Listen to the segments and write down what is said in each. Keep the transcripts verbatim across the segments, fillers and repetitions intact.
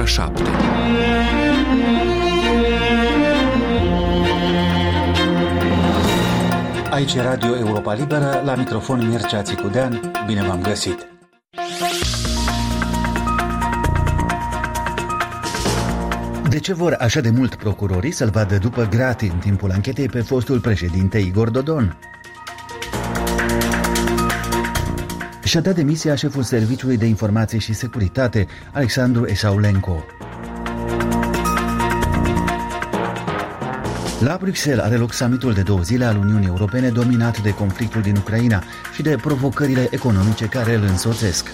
șapte. Aici e Radio Europa Liberă, la microfon Mircea Țicudean. Bine v-am găsit! De ce vor așa de mult procurorii să-l vadă după gratii în timpul anchetei pe fostul președinte Igor Dodon? Și-a dat demisia șeful Serviciului de Informație și Securitate, Alexandru Esaulenko. La Bruxelles are loc summitul de două zile al Uniunii Europene dominat de conflictul din Ucraina și de provocările economice care îl însoțesc.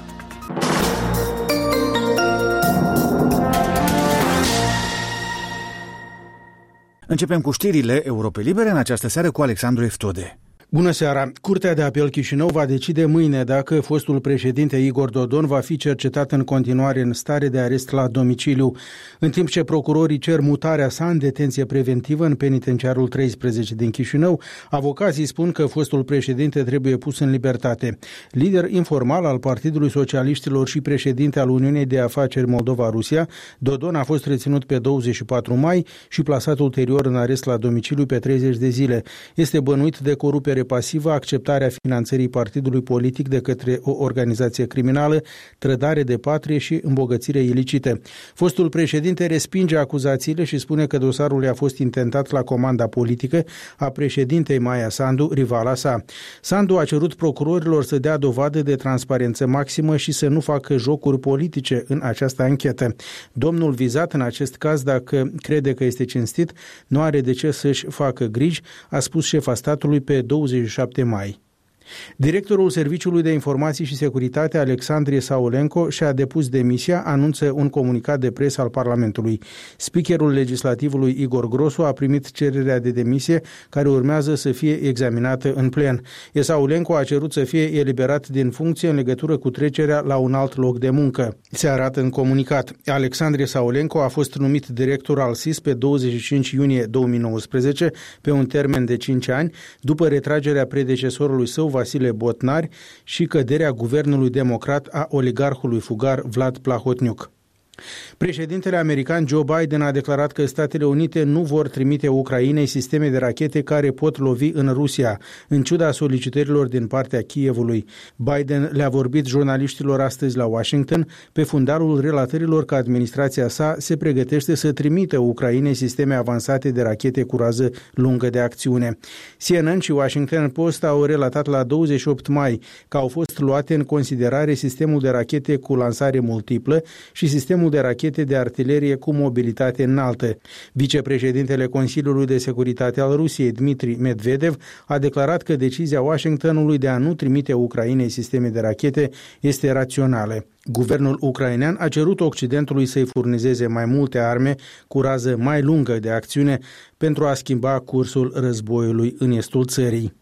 Începem cu știrile Europei Libere în această seară cu Alexandru Eftode. Bună seara! Curtea de apel Chișinău va decide mâine dacă fostul președinte Igor Dodon va fi cercetat în continuare în stare de arest la domiciliu, în timp ce procurorii cer mutarea sa în detenție preventivă în penitenciarul treisprezece din Chișinău. Avocații spun că fostul președinte trebuie pus în libertate. Lider informal al Partidului Socialiștilor și președinte al Uniunii de Afaceri Moldova-Rusia, Dodon a fost reținut pe douăzeci și patru mai și plasat ulterior în arest la domiciliu pe treizeci de zile. Este bănuit de corupere pasivă, acceptarea finanțării partidului politic de către o organizație criminală, trădare de patrie și îmbogățire ilicite. Fostul președinte respinge acuzațiile și spune că dosarul i-a fost intentat la comanda politică a președintei Maia Sandu, rivala sa. Sandu a cerut procurorilor să dea dovadă de transparență maximă și să nu facă jocuri politice în această anchetă. Domnul vizat în acest caz, dacă crede că este cinstit, nu are de ce să-și facă griji, a spus șefa statului pe douăzeci și șapte mai. Directorul Serviciului de Informații și Securitate, Alexandru Esaulenko, și-a depus demisia, anunță un comunicat de presă al Parlamentului. Speakerul legislativului Igor Grosu a primit cererea de demisie, care urmează să fie examinată în plen. Esaulenko a cerut să fie eliberat din funcție în legătură cu trecerea la un alt loc de muncă. Se arată în comunicat. Alexandru Esaulenko a fost numit director al S I S pe douăzeci și cinci iunie două mii nouăsprezece pe un termen de cinci ani, după retragerea predecesorului său, Vasile Botnari, și căderea guvernului democrat a oligarhului fugar Vlad Plahotniuc. Președintele american Joe Biden a declarat că Statele Unite nu vor trimite Ucrainei sisteme de rachete care pot lovi în Rusia, în ciuda solicitărilor din partea Kievului. Biden le-a vorbit jurnaliștilor astăzi la Washington pe fundalul relatărilor că administrația sa se pregătește să trimită Ucrainei sisteme avansate de rachete cu rază lungă de acțiune. C N N și Washington Post au relatat la douăzeci și opt mai că au fost luate în considerare sistemul de rachete cu lansare multiplă și sistemul de rachete de artilerie cu mobilitate înaltă. Vicepreședintele Consiliului de Securitate al Rusiei, Dmitri Medvedev, a declarat că decizia Washingtonului de a nu trimite Ucrainei sisteme de rachete este rațională. Guvernul ucrainean a cerut Occidentului să-i furnizeze mai multe arme cu rază mai lungă de acțiune pentru a schimba cursul războiului în estul țării.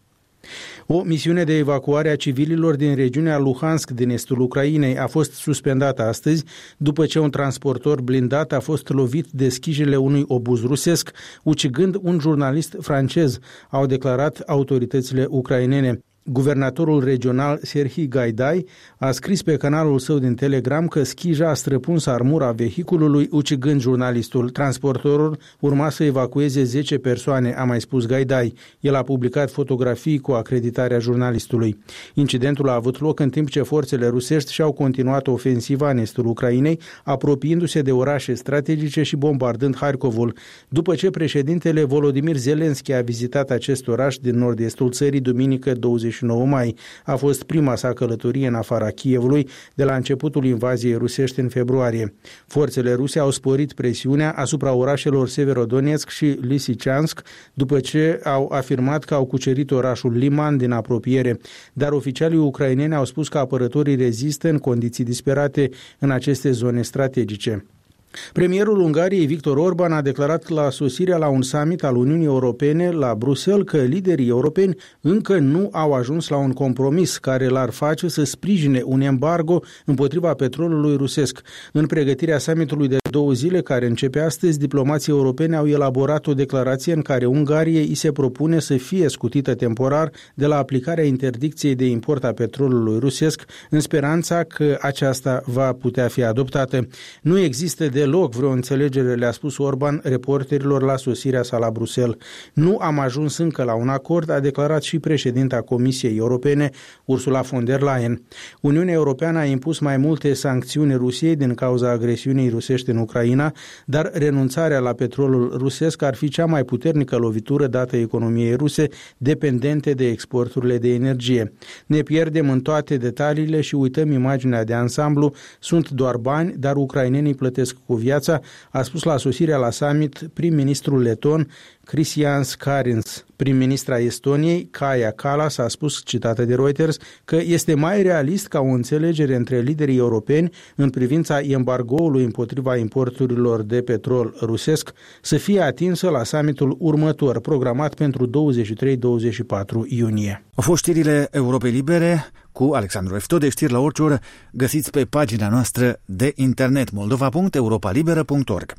O misiune de evacuare a civililor din regiunea Luhansk din estul Ucrainei a fost suspendată astăzi după ce un transportor blindat a fost lovit de schijele unui obuz rusesc, ucigând un jurnalist francez, au declarat autoritățile ucrainene. Guvernatorul regional Serhii Gaidai a scris pe canalul său din Telegram că schija a străpuns armura vehiculului, ucigând jurnalistul. Transportorul urma să evacueze zece persoane, a mai spus Gaidai. El a publicat fotografii cu acreditarea jurnalistului. Incidentul a avut loc în timp ce forțele rusești și-au continuat ofensiva în estul Ucrainei, apropiindu-se de orașe strategice și bombardând Harkovul, după ce președintele Volodymyr Zelensky a vizitat acest oraș din nord-estul țării duminică douăzeci și nouă mai. A fost prima sa călătorie în afara Kievului de la începutul invaziei rusești în februarie. Forțele ruse au sporit presiunea asupra orașelor Severodonetsk și Lysychansk după ce au afirmat că au cucerit orașul Liman din apropiere, dar oficialii ucraineni au spus că apărătorii rezistă în condiții disperate în aceste zone strategice. Premierul Ungariei Viktor Orban a declarat la sosirea la un summit al Uniunii Europene la Bruxelles că liderii europeni încă nu au ajuns la un compromis care l-ar face să sprijine un embargo împotriva petrolului rusesc. În pregătirea summitului de două zile, care începe astăzi, diplomații europeni au elaborat o declarație în care Ungariei îi se propune să fie scutită temporar de la aplicarea interdicției de import a petrolului rusesc, în speranța că aceasta va putea fi adoptată. Nu există deloc vreo înțelegere, le-a spus Orban reporterilor la sosirea sa la Bruxelles. Nu am ajuns încă la un acord, a declarat și președinta Comisiei Europene, Ursula von der Leyen. Uniunea Europeană a impus mai multe sancțiuni Rusiei din cauza agresiunii rusești în Ucraina, dar renunțarea la petrolul rusesc ar fi cea mai puternică lovitură dată economiei ruse, dependente de exporturile de energie. Ne pierdem în toate detaliile și uităm imaginea de ansamblu, sunt doar bani, dar ucrainenii plătesc cu viața, a spus la sosirea la summit prim-ministrul leton Kristians Kariņš. Prim-ministra Estoniei, Kaja Kallas, a spus, citată de Reuters, că este mai realist ca o înțelegere între liderii europeni în privința embargoului împotriva importurilor de petrol rusesc să fie atinsă la summitul următor, programat pentru douăzeci și trei douăzeci și patru iunie. Au fost știrile Europei Libere cu Alexandru Eftode, știri la orice oră, găsiți pe pagina noastră de internet moldova punct europa liberă punct org.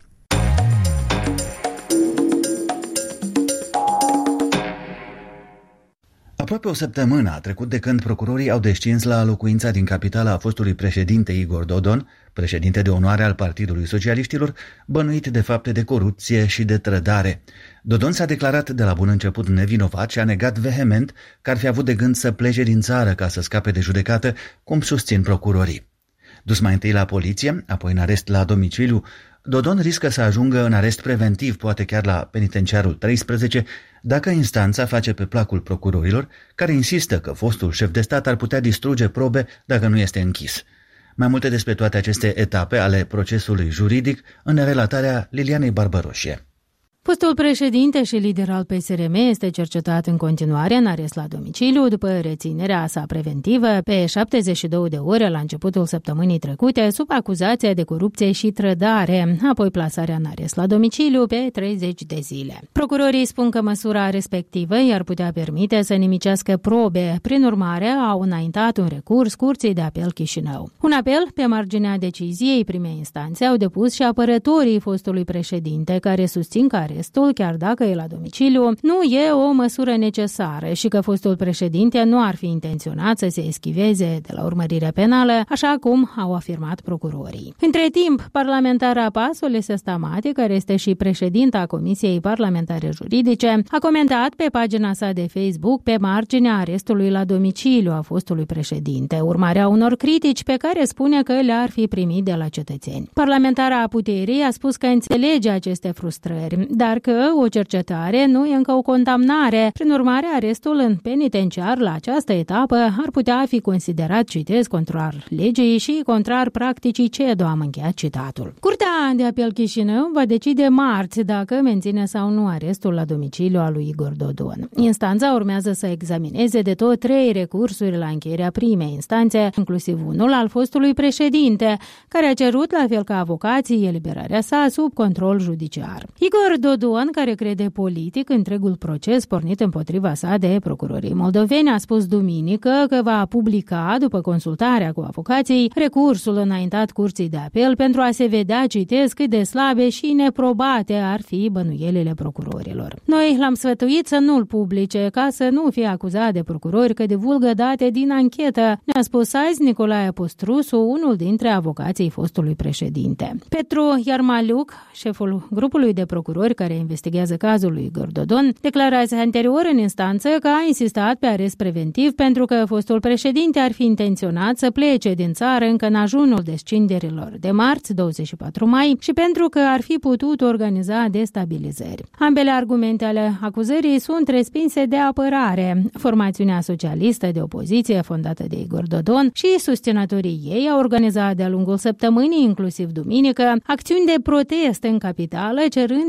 Aproape o săptămână a trecut de când procurorii au descins la locuința din capitala a fostului președinte Igor Dodon, președinte de onoare al Partidului Socialiștilor, bănuit de fapte de corupție și de trădare. Dodon s-a declarat de la bun început nevinovat și a negat vehement că ar fi avut de gând să plece din țară ca să scape de judecată, cum susțin procurorii. Dus mai întâi la poliție, apoi în arest la domiciliu, Dodon riscă să ajungă în arest preventiv, poate chiar la penitenciarul treisprezece, dacă instanța face pe placul procurorilor, care insistă că fostul șef de stat ar putea distruge probe dacă nu este închis. Mai multe despre toate aceste etape ale procesului juridic în relatarea Lilianei Barbaroșie. Fostul președinte și lider al P S R M este cercetat în continuare în arest la domiciliu după reținerea sa preventivă pe șaptezeci și două de ore la începutul săptămânii trecute sub acuzația de corupție și trădare, apoi plasarea în arest la domiciliu pe treizeci de zile. Procurorii spun că măsura respectivă i-ar putea permite să nimicească probe. Prin urmare, au înaintat un recurs Curții de Apel Chișinău. Un apel pe marginea deciziei primei instanțe au depus și apărătorii fostului președinte, care susțin că arestul, chiar dacă e la domiciliu, nu e o măsură necesară și că fostul președinte nu ar fi intenționat să se eschiveze de la urmărire penală, așa cum au afirmat procurorii. Între timp, parlamentara P A S, Olesya Stamati, care este și președinta Comisiei Parlamentare Juridice, a comentat pe pagina sa de Facebook pe marginea arestului la domiciliu a fostului președinte, urmarea unor critici pe care spune că le-ar fi primit de la cetățeni. Parlamentara puterii a spus că înțelege aceste frustrări, dar că o cercetare nu e încă o condamnare. Prin urmare, arestul în penitenciar la această etapă ar putea fi considerat, citez, contrar legii și contrar practicii C E D O, am încheiat citatul. Curtea de Apel Chișinău va decide marți dacă menține sau nu arestul la domiciliu al lui Igor Dodon. Instanța urmează să examineze de tot trei recursuri la încheierea primei instanțe, inclusiv unul al fostului președinte, care a cerut, la fel ca avocații, eliberarea sa sub control judiciar. Igor Dodon, care crede politic întregul proces pornit împotriva sa de procurorii moldoveni, a spus duminică că va publica, după consultarea cu avocații, recursul înaintat Curții de Apel pentru a se vedea, citez, cât de slabe și neprobate ar fi bănuielile procurorilor. Noi l-am sfătuit să nu-l publice, ca să nu fie acuzat de procurori că divulgă date din anchetă, ne-a spus azi Nicolae Postrusu, unul dintre avocații fostului președinte. Petru Iarmaliuc, șeful grupului de procurori care investigează cazul lui Igor Dodon, declarase anterior în instanță că a insistat pe arest preventiv pentru că fostul președinte ar fi intenționat să plece din țară încă în ajunul descinderilor de marți, douăzeci și patru mai, și pentru că ar fi putut organiza destabilizări. Ambele argumente ale acuzării sunt respinse de apărare. Formațiunea socialistă de opoziție fondată de Igor Dodon și susținătorii ei au organizat de-a lungul săptămânii, inclusiv duminică, acțiuni de protest în capitală cerând eliberarea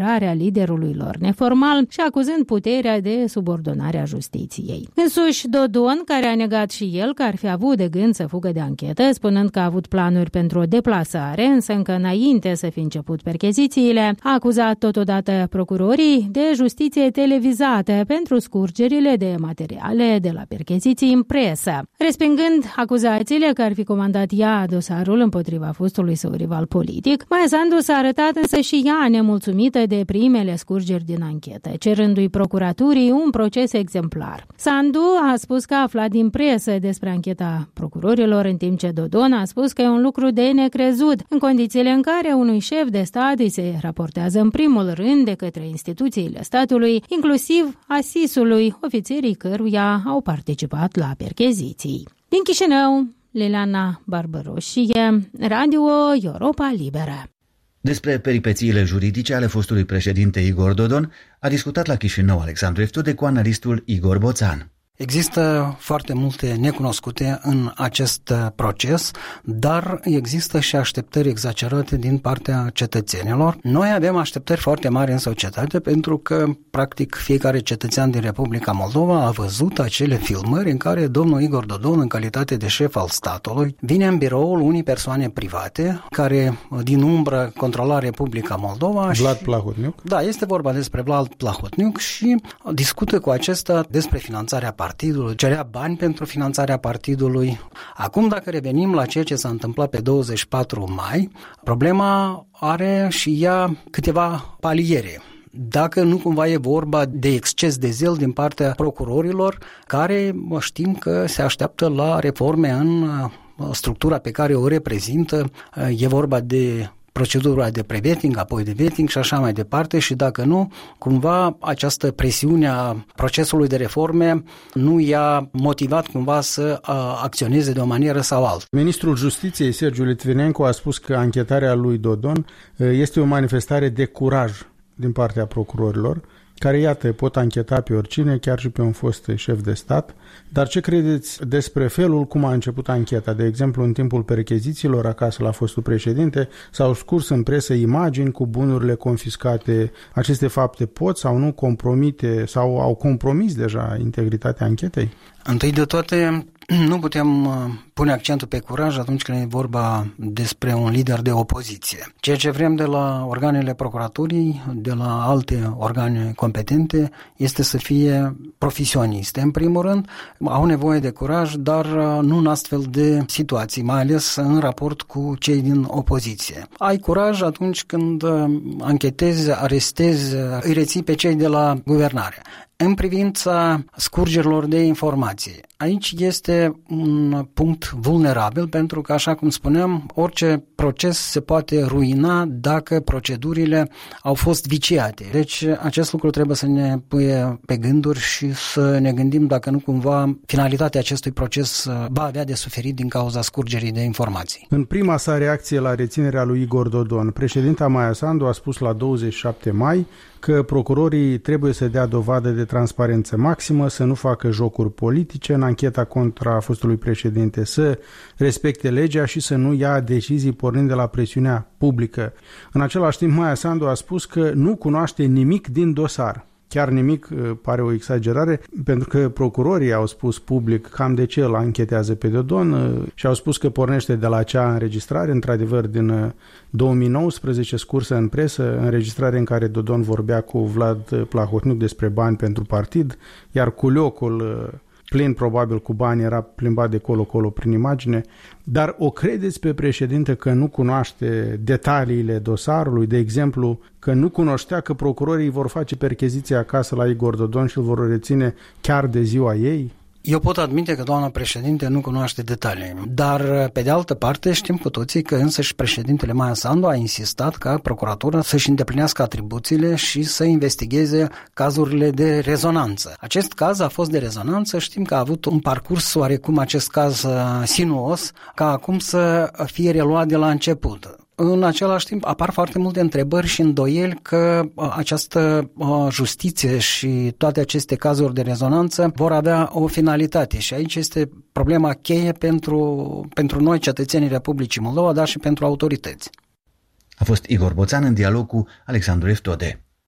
apărarea liderului lor neformal și acuzând puterea de subordonare a justiției. Însuși Dodon, care a negat și el că ar fi avut de gând să fugă de anchetă, spunând că a avut planuri pentru o deplasare, însă încă înainte să fi început perchezițiile, a acuzat totodată procurorii de justiție televizată pentru scurgerile de materiale de la percheziții în presă. Respingând acuzațiile că ar fi comandat ea dosarul împotriva fostului său rival politic, Maia Sandu s-a arătat însă și ea nemulțumită de primele scurgeri din anchetă, cerându-i procuraturii un proces exemplar. Sandu a spus că a aflat din presă despre ancheta procurorilor, în timp ce Dodon a spus că e un lucru de necrezut, în condițiile în care unui șef de stat îi se raportează în primul rând de către instituțiile statului, inclusiv a S I S-ului, ofițerii căruia au participat la percheziții. Din Chișinău, Liliana Barbăroșie, Radio Europa Liberă. Despre peripețiile juridice ale fostului președinte Igor Dodon a discutat la Chișinău Alexandru Eftode cu analistul Igor Boțan. Există foarte multe necunoscute în acest proces, dar există și așteptări exagerate din partea cetățenilor. Noi avem așteptări foarte mari în societate pentru că, practic, fiecare cetățean din Republica Moldova a văzut acele filmări în care domnul Igor Dodon, în calitate de șef al statului, vine în biroul unei persoane private care, din umbră, controla Republica Moldova. Vlad și... Plahotniuc. Da, este vorba despre Vlad Plahotniuc și discută cu acesta despre finanțarea partidului, cerea bani pentru finanțarea partidului. Acum, dacă revenim la ceea ce s-a întâmplat pe douăzeci și patru mai, problema are și ea câteva paliere. Dacă nu cumva e vorba de exces de zel din partea procurorilor, care știm că se așteaptă la reforme în structura pe care o reprezintă, e vorba de procedura de pre-vetting, apoi de vetting și așa mai departe, și dacă nu, cumva această presiune a procesului de reforme nu i-a motivat cumva să uh, acționeze de o manieră sau alta. Ministrul Justiției, Sergiu Litvinenko, a spus că anchetarea lui Dodon este o manifestare de curaj din partea procurorilor, care, iată, pot ancheta pe oricine, chiar și pe un fost șef de stat. Dar ce credeți despre felul cum a început ancheta? De exemplu, în timpul perchezițiilor acasă la fostul președinte, s-au scurs în presă imagini cu bunurile confiscate. Aceste fapte pot sau nu compromite sau au compromis deja integritatea anchetei? Întâi de toate, nu putem pune accentul pe curaj atunci când e vorba despre un lider de opoziție. Ceea ce vrem de la organele procuraturii, de la alte organe competente, este să fie profesioniste. În primul rând, au nevoie de curaj, dar nu în astfel de situații, mai ales în raport cu cei din opoziție. Ai curaj atunci când anchetezi, arestezi, îi reții pe cei de la guvernare. În privința scurgerilor de informații, aici este un punct vulnerabil pentru că, așa cum spuneam, orice proces se poate ruina dacă procedurile au fost viciate. Deci acest lucru trebuie să ne puie pe gânduri și să ne gândim dacă nu cumva finalitatea acestui proces va avea de suferit din cauza scurgerii de informații. În prima sa reacție la reținerea lui Igor Dodon, președinta Maia Sandu a spus la douăzeci și șapte mai că procurorii trebuie să dea dovadă de transparență maximă, să nu facă jocuri politice în ancheta contra fostului președinte, să respecte legea și să nu ia decizii pornind de la presiunea publică. În același timp, Maia Sandu a spus că nu cunoaște nimic din dosar. Chiar nimic pare o exagerare, pentru că procurorii au spus public cam de ce îl anchetează pe Dodon și au spus că pornește de la acea înregistrare, într-adevăr din două mii nouăsprezece, scursă în presă, înregistrare în care Dodon vorbea cu Vlad Plahotniuc despre bani pentru partid, iar culiocul plin probabil cu bani era plimbat de colo-colo prin imagine. Dar o credeți pe președinte că nu cunoaște detaliile dosarului? De exemplu, că nu cunoștea că procurorii vor face percheziție acasă la Igor Dodon și îl vor reține chiar de ziua ei? Eu pot admite că doamna președinte nu cunoaște detalii, dar pe de altă parte știm cu toții că însăși președintele Maia Sandu a insistat ca procuratura să-și îndeplinească atribuțiile și să investigheze cazurile de rezonanță. Acest caz a fost de rezonanță, știm că a avut un parcurs oarecum acest caz sinuos, ca acum să fie reluat de la început. În același timp apar foarte multe întrebări și îndoieli că această justiție și toate aceste cazuri de rezonanță vor avea o finalitate și aici este problema cheie pentru, pentru noi, cetățenii Republicii Moldova, dar și pentru autorități. A fost Igor Boțan în dialog cu Alexandru Eftode.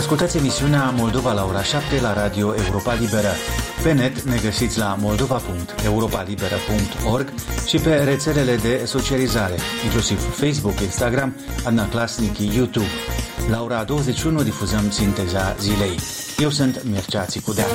Ascultați emisiunea Moldova la ora șapte la Radio Europa Liberă. Pe net ne găsiți la moldova punct europa liberă punct org și pe rețelele de socializare, inclusiv Facebook, Instagram, Adnaclasnic, YouTube. La ora douăzeci și unu difuzăm sinteza zilei. Eu sunt Mircea Țicudea.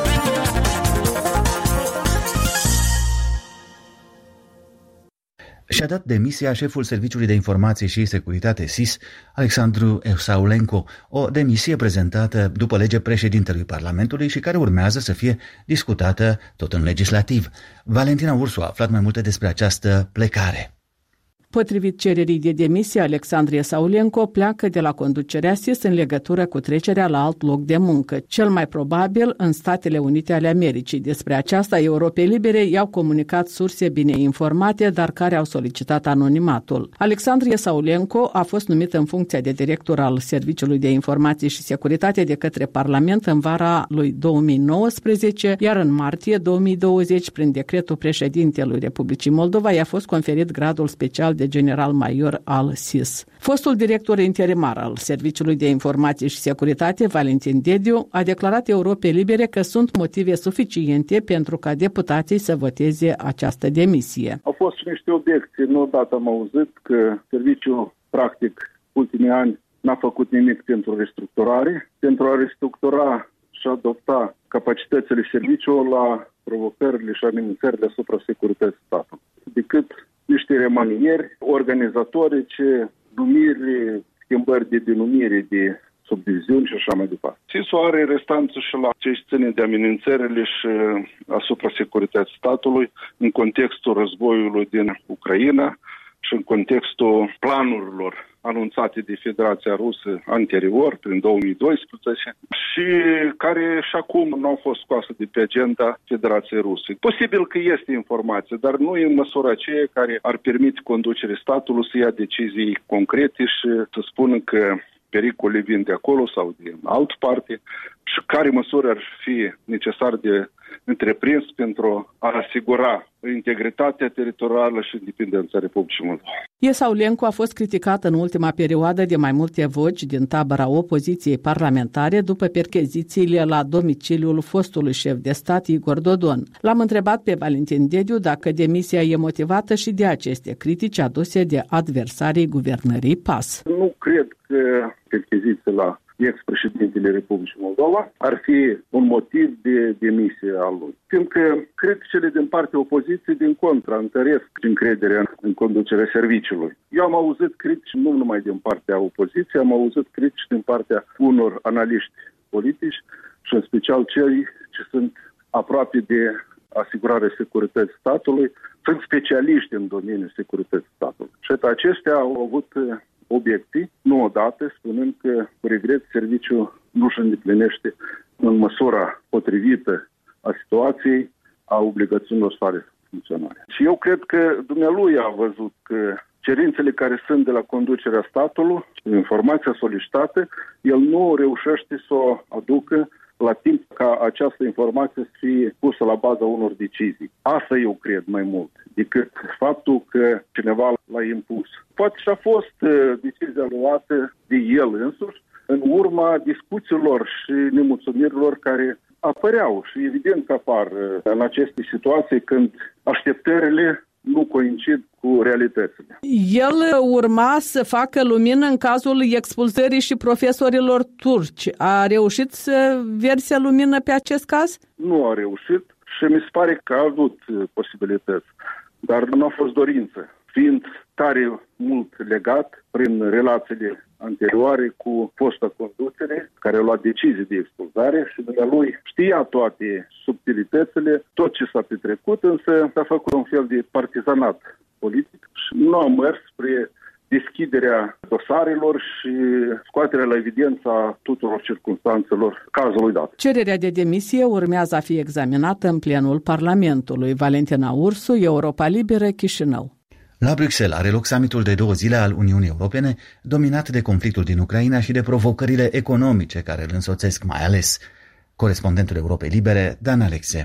Și-a dat demisia șeful Serviciului de Informații și Securitate S I S, Alexandru Saulenko, o demisie prezentată după lege președintelui Parlamentului și care urmează să fie discutată tot în legislativ. Valentina Ursu a aflat mai multe despre această plecare. Potrivit cererii de demisie, Alexandru Saulenko pleacă de la conducerea S I S în legătură cu trecerea la alt loc de muncă, cel mai probabil în Statele Unite ale Americii. Despre aceasta, Europei Libere i-au comunicat surse bine informate, dar care au solicitat anonimatul. Alexandru Saulenko a fost numit în funcția de director al Serviciului de Informații și Securitate de către Parlament în vara lui două mii nouăsprezece, iar în martie două mii douăzeci, prin decretul președintelui Republicii Moldova, i-a fost conferit gradul special de de general major al S I S. Fostul director interimar al Serviciului de Informații și Securitate, Valentin Dediu, a declarat Europei Libere că sunt motive suficiente pentru ca deputații să voteze această demisie. Au fost și niște obiecții. Nu odată am auzit că serviciul, practic, ultimii ani n-a făcut nimic pentru restructurare, pentru a restructura și adopta capacitățile serviciului la provocările și amenințările asupra securității statului, decât niște remanieri organizatorice, numiri, schimbări de denumire de subdiviziuni și așa mai departe. S I S-ul are restanță și la ce ține de amenințările și asupra securității statului în contextul războiului din Ucraina și în contextul planurilor anunțate de Federația Rusă anterior, prin două mii doisprezece, și care și acum nu au fost scoase de pe agenda Federației Ruse. Posibil că este informație, dar nu e în măsura aceea care ar permite conducerii statului să ia decizii concrete și să spună că pericolele vin de acolo sau din altă parte și care măsuri ar fi necesar de întreprins pentru a asigura integritatea teritorială și independența Republicii Moldova. Saulenko a fost criticat în ultima perioadă de mai multe voci din tabăra opoziției parlamentare după perchezițiile la domiciliul fostului șef de stat Igor Dodon. L-am întrebat pe Valentin Dediu dacă demisia e motivată și de aceste critici aduse de adversarii guvernării P A S. Nu cred că percheziții la ex-președintele Republicii Moldova ar fi un motiv de demisie al lui. Fiindcă criticile din partea opoziției, din contra, întăresc încrederea în conducerea serviciului. Eu am auzit critici nu numai din partea opoziției, am auzit critici din partea unor analiști politici și în special cei ce sunt aproape de asigurarea securității statului, sunt specialiști în domeniul securității statului. Și aceștia au avut obiecții, nu odată, spunând că, cu regret, serviciul nu își îndeplinește în măsura potrivită a situației, a obligațiunilor sale funcționare. Și eu cred că dumnealui a văzut că cerințele care sunt de la conducerea statului, informația solicitată, el nu reușește să o aducă la timp ca această informație să fie pusă la baza unor decizii. Asta eu cred mai mult decât faptul că cineva l-a impus. Poate și a fost uh, decizia luată de el însuși în urma discuțiilor și nemulțumirilor care apăreau și evident că apar uh, în aceste situații când așteptările nu coincid cu realitățile. El urma să facă lumină în cazul expulzării și profesorilor turci. A reușit să verse lumină pe acest caz? Nu a reușit și mi se pare că a avut posibilități, dar nu a fost dorință, fiind tare mult legat prin relațiile anterioare cu fosta conducere, care a luat decizii de expulzare și de lui știa toate subtilitățile, tot ce s-a petrecut, însă s-a făcut un fel de partizanat politic și nu a mers spre deschiderea dosarelor și scoaterea la evidență a tuturor circunstanțelor cazului dat. Cererea de demisie urmează a fi examinată în plenul Parlamentului. Valentina Ursu, Europa Liberă, Chișinău. La Bruxelles are loc summitul de două zile al Uniunii Europene, dominat de conflictul din Ucraina și de provocările economice care îl însoțesc mai ales. Corespondentul Europei Libere, Dan Alexe.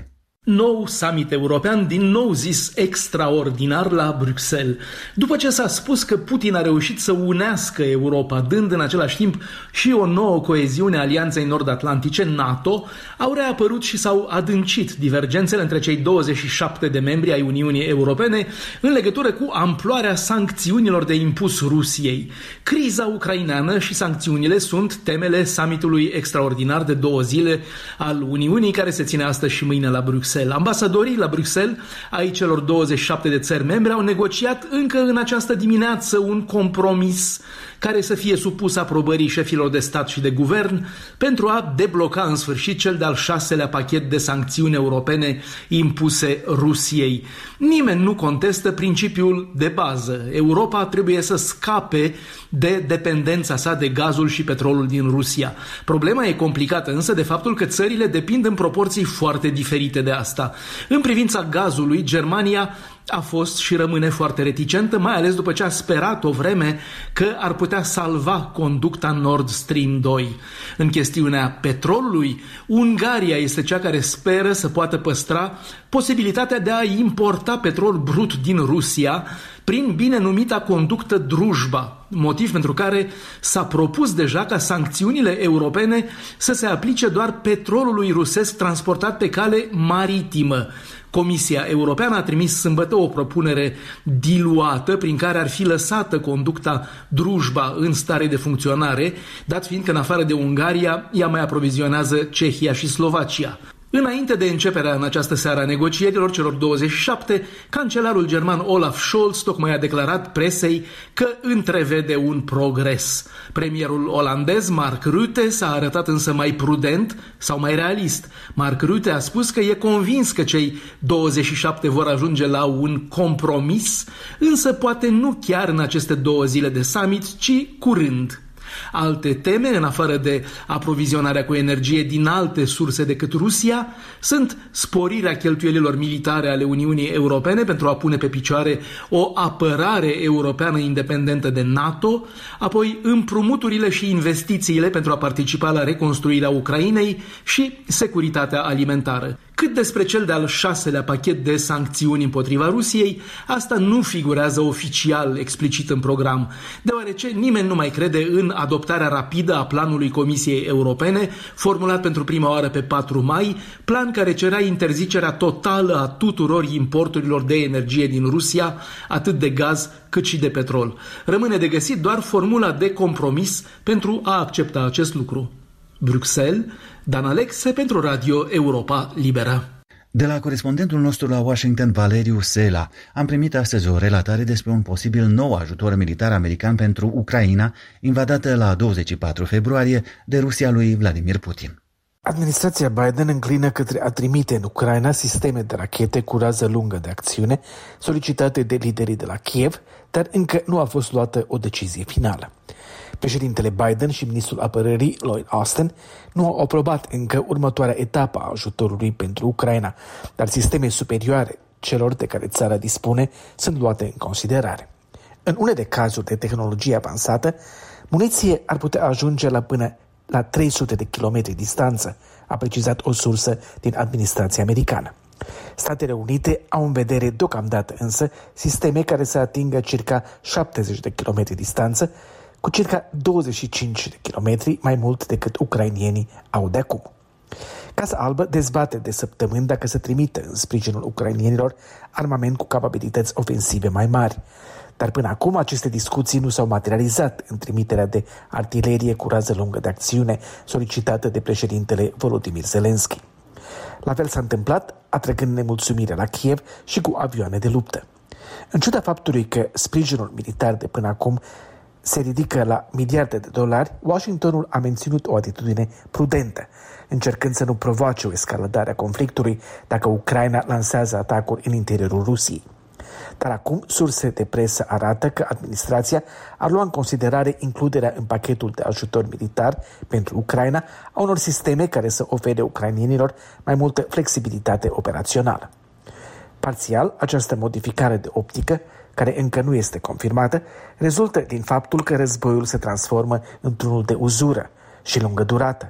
Nou summit european, din nou zis extraordinar la Bruxelles. După ce s-a spus că Putin a reușit să unească Europa, dând în același timp și o nouă coeziune a Alianței Nord-Atlantice, NATO, au reapărut și s-au adâncit divergențele între cei douăzeci și șapte de membri ai Uniunii Europene în legătură cu amploarea sancțiunilor de impus Rusiei. Criza ucraineană și sancțiunile sunt temele summitului extraordinar de două zile al Uniunii, care se ține astăzi și mâine la Bruxelles. Ambasadorii la Bruxelles ai celor douăzeci și șapte de țări membre au negociat încă în această dimineață un compromis care să fie supus aprobării șefilor de stat și de guvern pentru a debloca în sfârșit cel de-al șaselea pachet de sancțiuni europene impuse Rusiei. Nimeni nu contestă principiul de bază. Europa trebuie să scape de dependența sa de gazul și petrolul din Rusia. Problema e complicată însă de faptul că țările depind în proporții foarte diferite de asta. În privința gazului, Germania a fost și rămâne foarte reticentă, mai ales după ce a sperat o vreme că ar putea salva conducta Nord Stream doi. În chestiunea petrolului, Ungaria este cea care speră să poată păstra posibilitatea de a importa petrol brut din Rusia prin bine numita conductă Drujba, motiv pentru care s-a propus deja ca sancțiunile europene să se aplice doar petrolului rusesc transportat pe cale maritimă. Comisia Europeană a trimis sâmbătă o propunere diluată prin care ar fi lăsată conducta Drujba în stare de funcționare, dat fiind că în afară de Ungaria ea mai aprovizionează Cehia și Slovacia. Înainte de începerea în această seară a negocierilor celor douăzeci și șapte, cancelarul german Olaf Scholz tocmai a declarat presei că întrevede un progres. Premierul olandez Mark Rutte s-a arătat însă mai prudent sau mai realist. Mark Rutte a spus că e convins că cei douăzeci și șapte vor ajunge la un compromis, însă poate nu chiar în aceste două zile de summit, ci curând. Alte teme, în afară de aprovizionarea cu energie din alte surse decât Rusia, sunt sporirea cheltuielilor militare ale Uniunii Europene pentru a pune pe picioare o apărare europeană independentă de NATO, apoi împrumuturile și investițiile pentru a participa la reconstruirea Ucrainei și securitatea alimentară. Cât despre cel de-al șaselea pachet de sancțiuni împotriva Rusiei, asta nu figurează oficial explicit în program, deoarece nimeni nu mai crede în adoptarea rapidă a planului Comisiei Europene, formulat pentru prima oară pe patru mai, plan care cerea interzicerea totală a tuturor importurilor de energie din Rusia, atât de gaz cât și de petrol. Rămâne de găsit doar formula de compromis pentru a accepta acest lucru. Bruxelles, Dan Alexe pentru Radio Europa Liberă. De la corespondentul nostru la Washington, Valeriu Sela, am primit astăzi o relatare despre un posibil nou ajutor militar american pentru Ucraina, invadată la douăzeci și patru februarie de Rusia lui Vladimir Putin. Administrația Biden înclină către a trimite în Ucraina sisteme de rachete cu rază lungă de acțiune solicitate de liderii de la Kiev, dar încă nu a fost luată o decizie finală. Președintele Biden și ministrul apărării Lloyd Austin nu au aprobat încă următoarea etapă a ajutorului pentru Ucraina, dar sisteme superioare celor de care țara dispune sunt luate în considerare. În unele cazuri de tehnologie avansată, muniție ar putea ajunge la până la trei sute de kilometri distanță, a precizat o sursă din administrația americană. Statele Unite au în vedere deocamdată însă sisteme care să atingă circa șaptezeci de kilometri distanță, cu circa douăzeci și cinci de kilometri mai mult decât ucrainienii au de acum. Casa Albă dezbate de săptămâni dacă să trimită în sprijinul ucrainienilor armament cu capabilități ofensive mai mari. Dar până acum aceste discuții nu s-au materializat în trimiterea de artilerie cu rază lungă de acțiune solicitată de președintele Volodymyr Zelensky. La fel s-a întâmplat, atrăgând nemulțumire la Kiev și cu avioane de luptă. În ciuda faptului că sprijinul militar de până acum se ridică la miliarde de dolari, Washingtonul a menținut o atitudine prudentă, încercând să nu provoace o escaladare a conflictului dacă Ucraina lansează atacuri în interiorul Rusiei. Dar acum, surse de presă arată că administrația ar lua în considerare includerea în pachetul de ajutor militar pentru Ucraina a unor sisteme care să ofere ucrainienilor mai multă flexibilitate operațională. Parțial, această modificare de optică, care încă nu este confirmată, rezultă din faptul că războiul se transformă într-unul de uzură și lungă durată.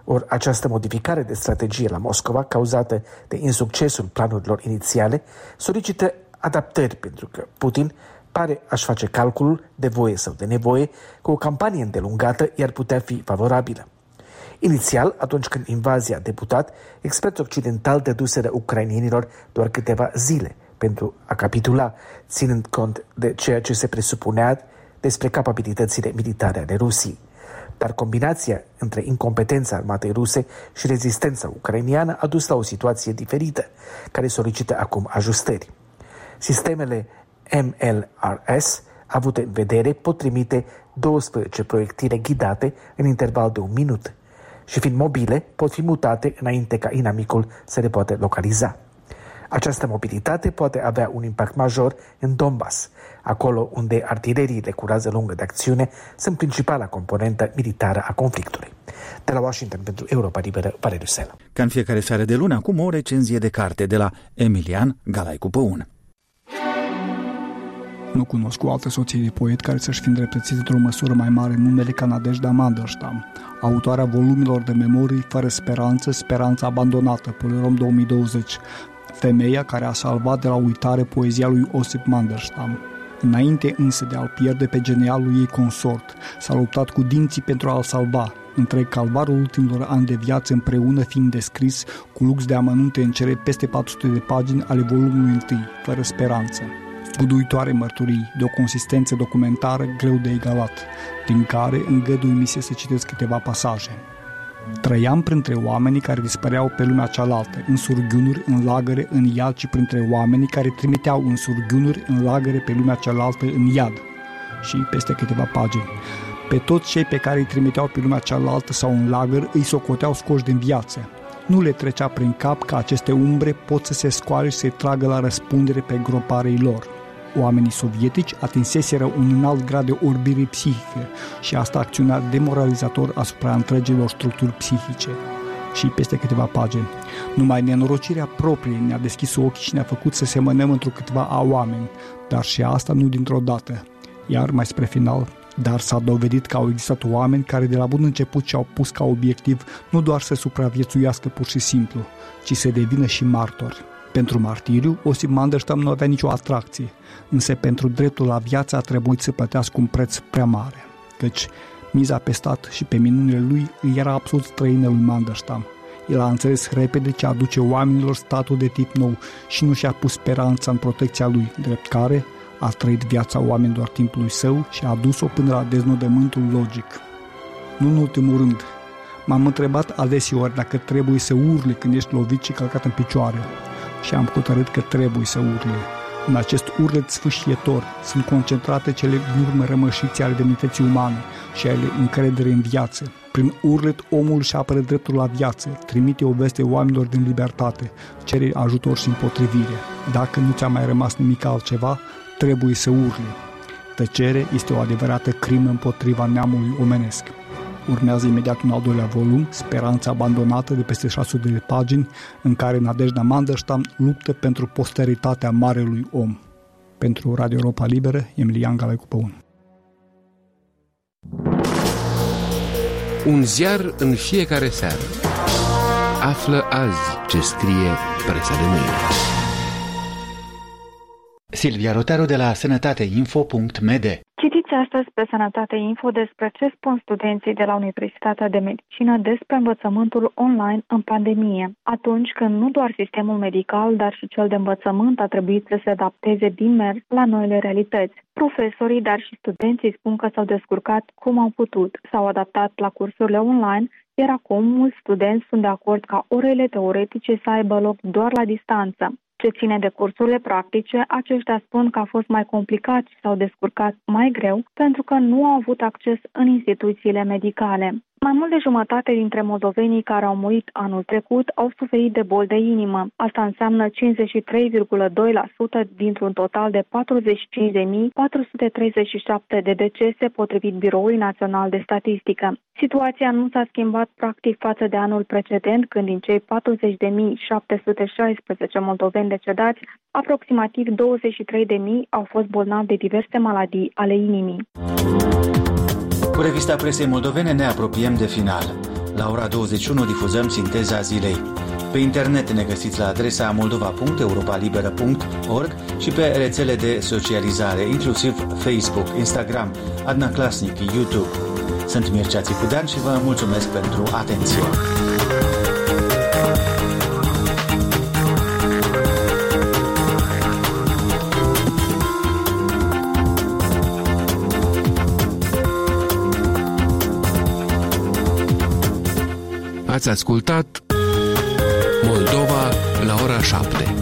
Ori această modificare de strategie la Moscova, cauzată de insuccesul planurilor inițiale, solicită adaptări pentru că Putin pare a-și face calculul de voie sau de nevoie că o campanie îndelungată i-ar putea fi favorabilă. Inițial, atunci când invazia a debutat, experți occidentali dăduseră ucrainienilor doar câteva zile pentru a capitula, ținând cont de ceea ce se presupunea despre capabilitățile militare ale Rusiei. Dar combinația între incompetența armatei ruse și rezistența ucrainiană a dus la o situație diferită, care solicită acum ajustări. Sistemele M L R S avute în vedere pot trimite douăsprezece proiectile ghidate în interval de un minut și, fiind mobile, pot fi mutate înainte ca inamicul să le poată localiza. Această mobilitate poate avea un impact major în Donbass, acolo unde artileriile cu rază lungă de acțiune sunt principala componentă militară a conflictului. De la Washington pentru Europa Liberă, Valeriu Sela. Ca în fiecare seară de lună, acum o recenzie de carte de la Emilian Galaicu Păun. Nu cunosc o altă soție de poet care să-și fi îndreptățit într-o măsură mai mare numele ca Nadejda Mandelstam, autoarea volumilor de memorii Fără speranță, speranța abandonată, Polerom două mii douăzeci, femeia care a salvat de la uitare poezia lui Osip Mandelstam. Înainte însă de a-l pierde pe genialul ei consort, s-a luptat cu dinții pentru a-l salva, întreg calvarul ultimilor ani de viață împreună fiind descris cu lux de amănunte în cele peste patru sute de pagini ale volumului întâi, Fără speranță. Zguduitoare mărturii de o consistență documentară greu de egalat, din care îngădui misie să citesc câteva pasaje. Trăiam printre oamenii care dispăreau pe lumea cealaltă, în surghiunuri, în lagăre, în iad și printre oamenii care trimiteau în surghiunuri, în lagăre, pe lumea cealaltă, în iad. Și peste câteva pagini. Pe toți cei pe care îi trimiteau pe lumea cealaltă sau în lagăr îi socoteau scoși din viață. Nu le trecea prin cap că aceste umbre pot să se scoale și să-i tragă la răspundere pe groparei lor. Oamenii sovietici atinseseră un înalt grad de orbire psihică și asta acționa demoralizator asupra întregilor structuri psihice. Și peste câteva pagini. Numai nenorocirea proprie ne-a deschis ochii și ne-a făcut să semănăm într-o câteva a oameni, dar și asta nu dintr-o dată. Iar mai spre final, dar s-a dovedit că au existat oameni care de la bun început și-au pus ca obiectiv nu doar să supraviețuiască pur și simplu, ci să devină și martori. Pentru martiriu, Osip Mandelstam nu avea nicio atracție, însă pentru dreptul la viață a trebuit să plătească un preț prea mare, căci miza pe stat și pe minunile lui îi era absolut străină lui Mandelstam. El a înțeles repede ce aduce oamenilor statul de tip nou și nu și-a pus speranța în protecția lui, drept care a trăit viața oamenilor timpului său și a dus-o până la deznodământul logic. Nu în ultimul rând, m-am întrebat adeseori dacă trebuie să urli când ești lovit și călcat în picioare și am hotărât că trebuie să urli. În acest urlet sfâșietor sunt concentrate cele din urmă rămășițe ale demnității umane și ale încrederei în viață. Prin urlet omul își apără dreptul la viață, trimite o veste oamenilor din libertate, cere ajutor și împotrivire. Dacă nu ți-a mai rămas nimic altceva, trebuie să urli. Tăcere este o adevărată crimă împotriva neamului omenesc. Urmează imediat un al doilea volum, Speranța abandonată, de peste șase sute de pagini, în care Nadejda Mandelstam luptă pentru posteritatea marelui om. Pentru Radio Europa Liberă, Emilian Galaicu Păun. Un ziar în fiecare seară. Află azi ce scrie presa de mâine. Silvia Rotaru de la sănătateinfo punct m d. Citiți astăzi pe Sănătate Info despre ce spun studenții de la Universitatea de Medicină despre învățământul online în pandemie, atunci când nu doar sistemul medical, dar și cel de învățământ a trebuit să se adapteze din mers la noile realități. Profesorii, dar și studenții spun că s-au descurcat cum au putut, s-au adaptat la cursurile online, iar acum mulți studenți sunt de acord ca orele teoretice să aibă loc doar la distanță. Ce ține de cursurile practice, aceștia spun că a fost mai complicat și s-au descurcat mai greu pentru că nu au avut acces în instituțiile medicale. Mai mult de jumătate dintre moldovenii care au murit anul trecut au suferit de boli de inimă. Asta înseamnă cincizeci și trei virgulă doi la sută dintr-un total de patruzeci și cinci de mii patru sute treizeci și șapte de decese potrivit Biroului Național de Statistică. Situația nu s-a schimbat practic față de anul precedent, când din cei patruzeci de mii șapte sute șaisprezece moldoveni decedați, aproximativ douăzeci și trei de mii au fost bolnavi de diverse maladii ale inimii. Cu revista presei moldovene ne apropiem de final. La ora douăzeci și unu difuzăm Sinteza Zilei. Pe internet ne găsiți la adresa moldova punct europalibera punct org și pe rețele de socializare, inclusiv Facebook, Instagram, Adna Klasnic, YouTube. Sunt Mircea Țicudean și vă mulțumesc pentru atenție. Ați ascultat Moldova la ora șapte.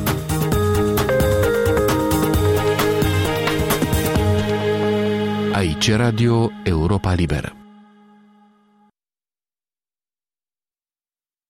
Aici Radio Europa Liberă.